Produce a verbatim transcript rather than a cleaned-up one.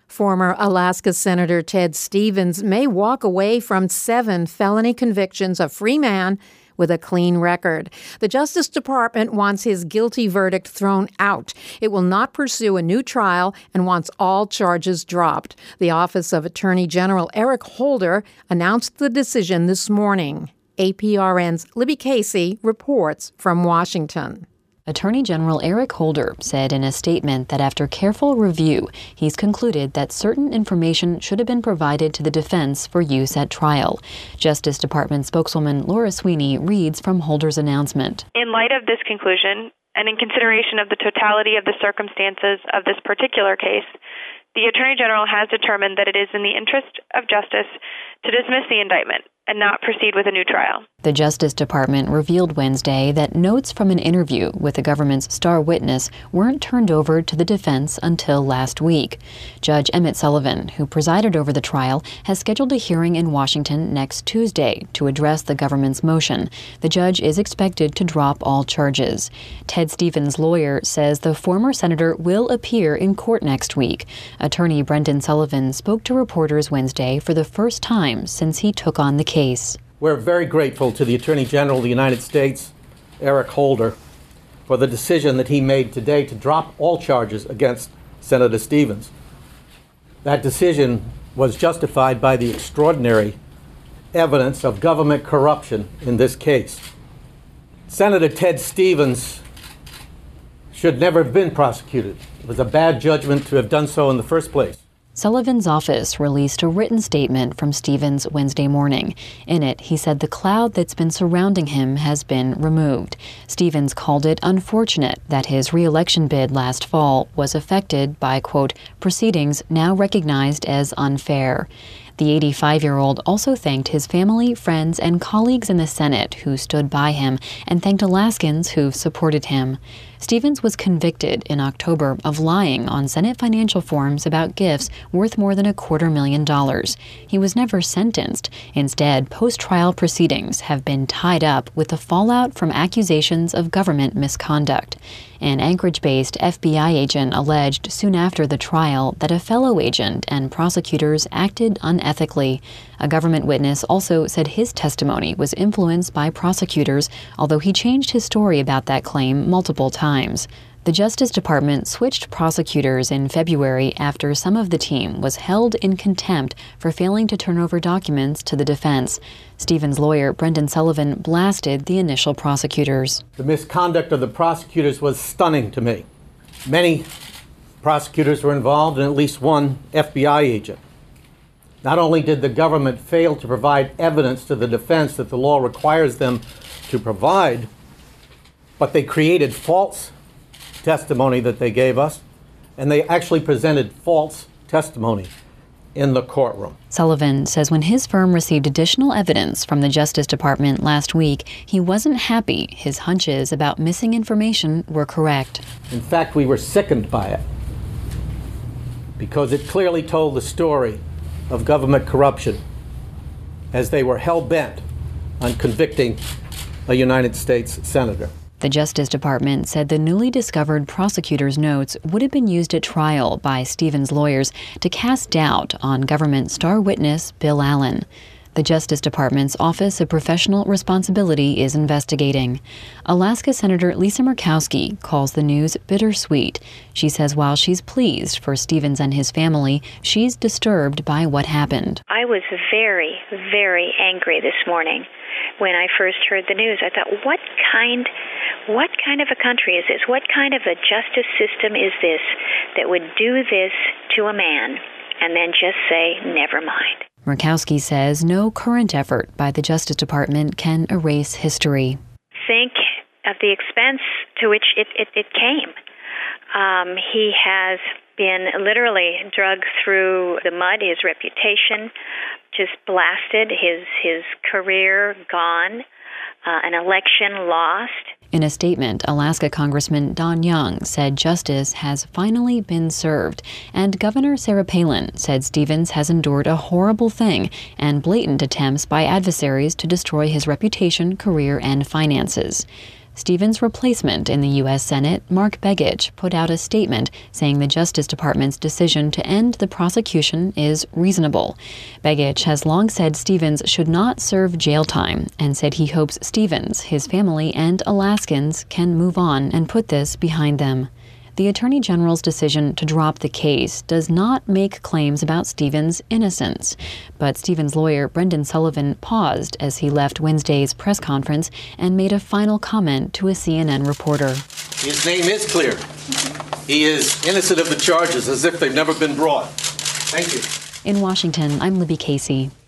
Former Alaska Senator Ted Stevens may walk away from seven felony convictions, a free man with a clean record. The Justice Department wants his guilty verdict thrown out. It will not pursue a new trial and wants all charges dropped. The Office of Attorney General Eric Holder announced the decision this morning. A P R N's Libby Casey reports from Washington. Attorney General Eric Holder said in a statement that after careful review, he's concluded that certain information should have been provided to the defense for use at trial. Justice Department spokeswoman Laura Sweeney reads from Holder's announcement. In light of this conclusion, and in consideration of the totality of the circumstances of this particular case, the Attorney General has determined that it is in the interest of justice to dismiss the indictment and not proceed with a new trial. The Justice Department revealed Wednesday that notes from an interview with the government's star witness weren't turned over to the defense until last week. Judge Emmett Sullivan, who presided over the trial, has scheduled a hearing in Washington next Tuesday to address the government's motion. The judge is expected to drop all charges. Ted Stevens' lawyer says the former senator will appear in court next week. Attorney Brendan Sullivan spoke to reporters Wednesday for the first time since he took on the case. We're very grateful to the Attorney General of the United States, Eric Holder, for the decision that he made today to drop all charges against Senator Stevens. That decision was justified by the extraordinary evidence of government corruption in this case. Senator Ted Stevens should never have been prosecuted. It was a bad judgment to have done so in the first place. Sullivan's office released a written statement from Stevens Wednesday morning. In it, he said the cloud that's been surrounding him has been removed. Stevens called it unfortunate that his re-election bid last fall was affected by, quote, proceedings now recognized as unfair. The eighty-five-year-old also thanked his family, friends, and colleagues in the Senate who stood by him and thanked Alaskans who've supported him. Stevens was convicted in October of lying on Senate financial forms about gifts worth more than a quarter million dollars. He was never sentenced. Instead, post-trial proceedings have been tied up with the fallout from accusations of government misconduct. An Anchorage-based F B I agent alleged soon after the trial that a fellow agent and prosecutors acted unethically. A government witness also said his testimony was influenced by prosecutors, although he changed his story about that claim multiple times. The Justice Department switched prosecutors in February after some of the team was held in contempt for failing to turn over documents to the defense. Stevens' lawyer, Brendan Sullivan, blasted the initial prosecutors. The misconduct of the prosecutors was stunning to me. Many prosecutors were involved, and at least one F B I agent. Not only did the government fail to provide evidence to the defense that the law requires them to provide, but they created false testimony that they gave us, and they actually presented false testimony in the courtroom. Sullivan says when his firm received additional evidence from the Justice Department last week, he wasn't happy his hunches about missing information were correct. In fact, we were sickened by it because it clearly told the story of government corruption as they were hell-bent on convicting a United States senator. The Justice Department said the newly discovered prosecutor's notes would have been used at trial by Stevens' lawyers to cast doubt on government star witness Bill Allen. The Justice Department's Office of Professional Responsibility is investigating. Alaska Senator Lisa Murkowski calls the news bittersweet. She says while she's pleased for Stevens and his family, she's disturbed by what happened. I was very, very angry this morning when I first heard the news. I thought, what kind, what kind of a country is this? What kind of a justice system is this that would do this to a man and then just say, never mind? Murkowski says no current effort by the Justice Department can erase history. Think of the expense to which it, it, it came. Um, he has been literally dragged through the mud, his reputation just blasted, his, his career gone, uh, an election lost. In a statement, Alaska Congressman Don Young said justice has finally been served, and Governor Sarah Palin said Stevens has endured a horrible thing and blatant attempts by adversaries to destroy his reputation, career, and finances. Stevens' replacement in the U S Senate, Mark Begich, put out a statement saying the Justice Department's decision to end the prosecution is reasonable. Begich has long said Stevens should not serve jail time and said he hopes Stevens, his family, and Alaskans can move on and put this behind them. The Attorney General's decision to drop the case does not make claims about Stevens' innocence. But Stevens' lawyer, Brendan Sullivan, paused as he left Wednesday's press conference and made a final comment to a C N N reporter. His name is clear. He is innocent of the charges as if they've never been brought. Thank you. In Washington, I'm Libby Casey.